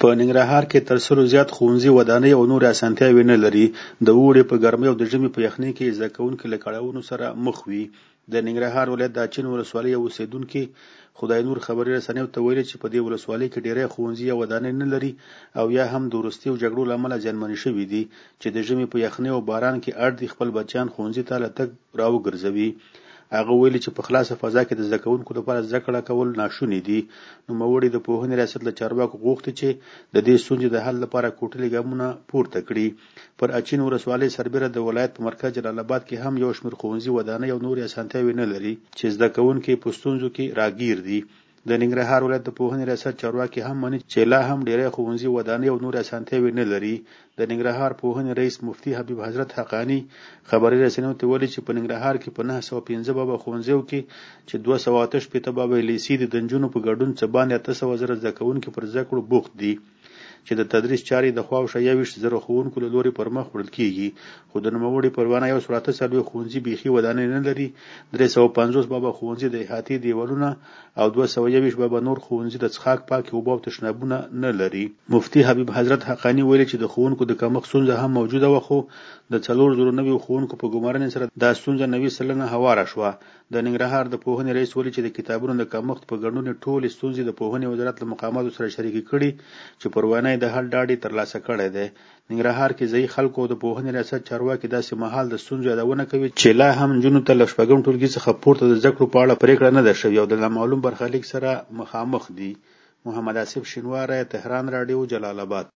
په ننګرهار کې تر سلو زیات ښوونځي، ودانۍ او نورې اسانتیاوې نه لري. د اوړي په ګرمۍ او د ژمي په یخنۍ کې زده کوونکي له کړاوونو سره مخ وي. د ننګرهار ولایت د اچین ولسوالۍ یو اوسېدونکي خدای نور خبري رسنیو ته ویلي چې په دې ولسوالۍ کې ډېری ښوونځي او ودانۍ نه لري او یا هم د وروستي جګړو له امله زیانمنې شوي دي چې د ژمي په یخنۍ او باران کې اړ دي خپل بچیان ښوونځي ته له تګ راوګرځوي. هغه ویلي چې په خلاصه فضا کې د زده کوونکو لپاره زده کړه کول ناشوني دي. نوموړي د پوهنې ریاست له چارواکو غوښتي چې د دې ستونزې د حل لپاره کوټلي ګامونه پورته کړي. پر اچین ولسوالۍ سربېره د ولایت په مرکز جلال آباد کې هم یو شمېر ښوونځي، ودانۍ او نورې اسانتیاوې نه لري چې زده کوونکي په ستونزو کې راګیر دي. د ننګرهار ولایت د پوهنې ریاست چارواکي هم مني چې لا هم ډېری ښوونځي، ودانۍ او نورې اسانتیاوې نه لري. د ننګرهار پوهنې رئیس مفتي حبیب حضرت حقانی خبري رسنیو ته ویلي چې په ننګرهار کې په 915 بابا ښوونځیو کې چې 288 بابا لیسې دي، د نجونو په ګډون څه باندې 800 زره زده کوونکي پر زده کړو بوخت دي چې د تدریس چارې د خواوشا 21,000 ښوونکو له لوري پر مخ وړل کېږي. خو د نوموړي پروانه 148 ښوونځي بیخي ودانۍ نه لري، 350 بابا ښوونځي د احاطې دیوالونه او 221 بابا نور ښوونځي د څښاک پاکې اوبه او تشنابونه نه لري. مفتي حبیب حضرت حقانی ویلي چې د ښوونکو د کمښت ستونزه هم موجوده وه، خو د 409 ښوونکو په ګمارنې سره دا ستونزه 90% هواره شوه. د ننګرهار د پوهنې رئیس ویلي چې د کتابونو د کمښت په ګډون ټولې ستونزې د پوهنې وزارت له مقاماتو سره شریکې کړي چې پروانه د حل ډاډ یې ترلاسه کړی دی. ننګرهار کې ځایي خلکو او د پوهنې ریاست چارواکي داسې مهال د ستونزو یادونه کوي چې لا هم نجونو ته له 6 ټولګي څخه پورته د زده کړو په اړه پرېکړه نه ده شوې او د نامعلوم برخلیک سره مخامخ دي. محمد آصف شینواری، تهران راډیو، جلال آباد.